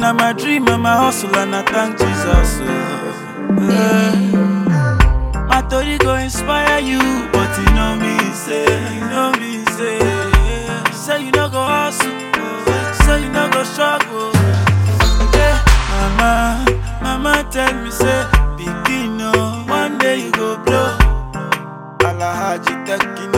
Now my dream and my hustle and I thank Jesus. My story go inspire you, but you know me say, say you no go hustle, say you no go struggle. Yeah. Mama tell me say, begin one day you go blow. Alahaji Tekino.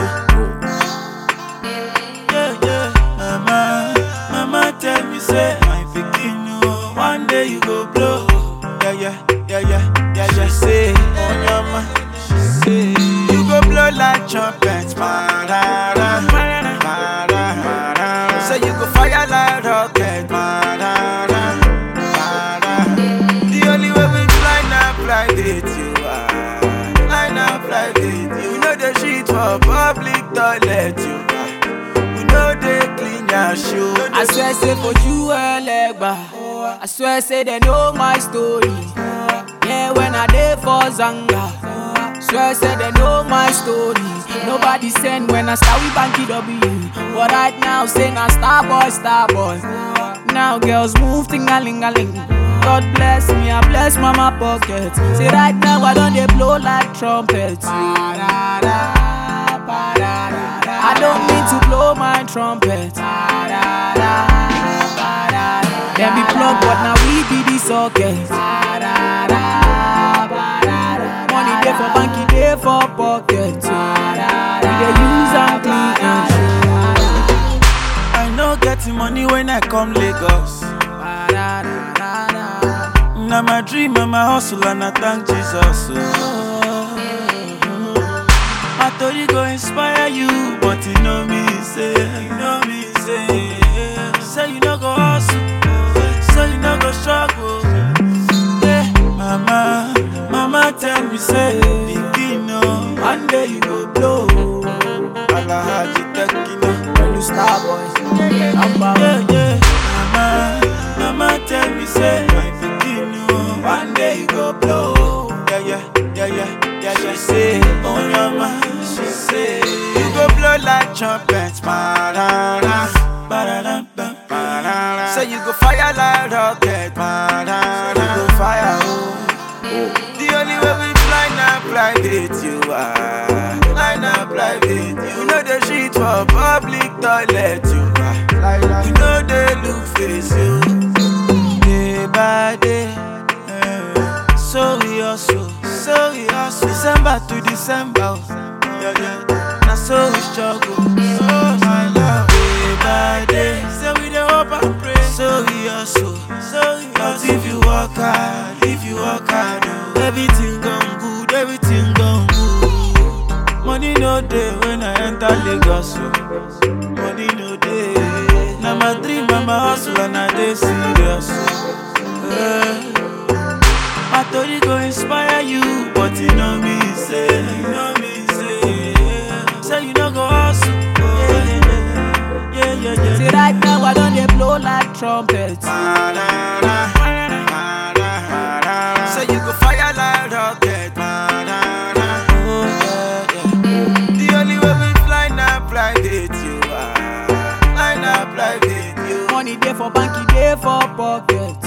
Mama tell me say, my pikin, one day you go blow. Yeah. She say, on your mind, she say, you go blow like trumpets, marara. Say you go fire like rocket, marara. The only way we fly now, fly with you are. Fly now, fly with you. We know the shit for public toilet, you are. They clean your shoe. I swear say for you Legba. I swear say they know my story. Yeah, when I dey for Zanga. Swear say they know my story. Nobody send when I start with Banky W. But right now say na star boy. Now girls move ting-a-ling-a-ling. God bless me, I bless mama pocket. Say right now I don't dey blow like trumpets. I don't mean to blow my trumpet. Them be plug, but now we be the socket. Money there for banky, there for pocket. We dey use and clean and I know getting money when I come Lagos. Now my dream and my hustle and I thank Jesus. My story go inspire you, but you know me say, say you no go hustle, say you no go struggle. Yeah, mama tell me say, begin one day you go blow. Alahaji Tekino, when you star boys, yeah. Mama tell me say, my begin one day you go blow. Yeah. She say, oh mama, she say, you go blow like trumpets, marara. Say you go fire like rocket, marara. You go fire, The only way we fly now, fly with you are. Fly now, fly with you. We know the shit for public toilet, you are. We know they look face you. Day by day, so we hustle. December to December, now so we struggle. My love, day by day, so we dey hope and pray. So we hustle, but if you work hard, everything gone good. Money no day when I enter Lagos, money no day. Now my dream and my hustle and I dey serious. My story go inspire you, but you know me say, say you no go hustle. Yeah. Say right now I don't dey blow like trumpets. Say you go fire like rocket. The only way we fly now, fly with you. Fly with you. Money there for banky, there for pocket.